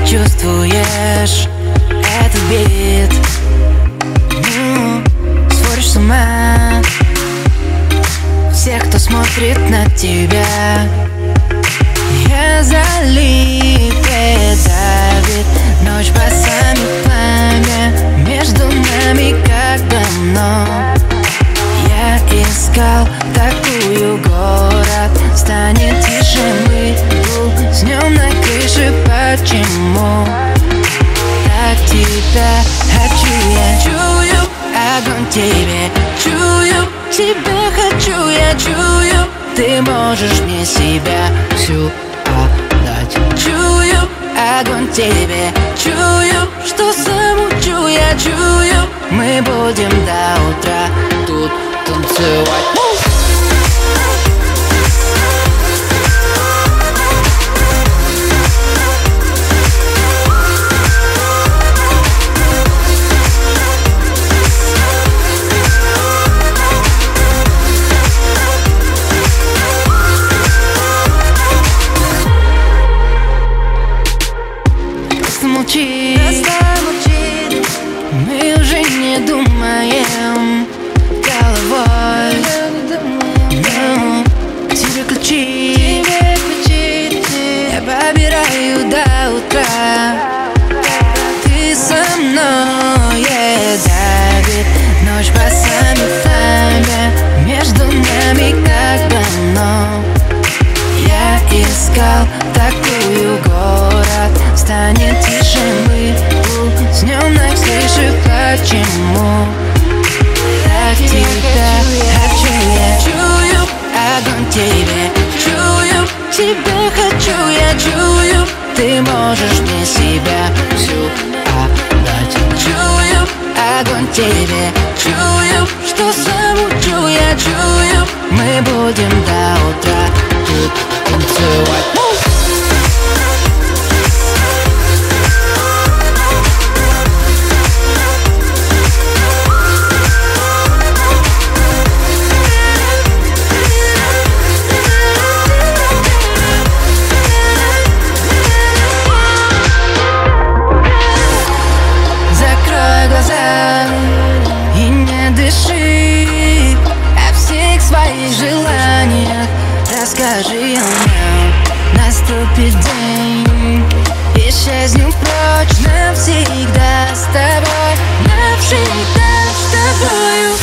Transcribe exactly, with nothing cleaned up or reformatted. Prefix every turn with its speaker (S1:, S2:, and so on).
S1: чувствуешь этот бит? Ну, сводишь с ума всех, кто смотрит на тебя. Я залип и давит ночь басами пламя между нами, как давно. Я искал такую, город станет тише, мы с днем на крыше. Почему так тебя хочу? Я чую огонь в тебе, чую тебя хочу, я чую. Ты можешь мне себя всю отдать. Чую огонь в тебе, чую, что замучу, я чую. Мы будем до утра тут танцевать. Молчи, мы уже не думаем головой. Ну, тебе ключи, я побираю до утра. Ты со мной, давит ночь басами пламя между нами, как давно. Я искал такую, город станет тише, мы с днем на крыше. Почему так тебя хочу? Я чую огонь в тебе, чую тебя хочу, я чую. Ты можешь мне себя всю отдать. Чую огонь в тебе, чую, что замучу, я чую. Мы будем до утра тут танцевать. И не дыши о всех своих желаниях. Расскажи мне, наступит день, исчезнем прочь навсегда с тобой, навсегда с тобою.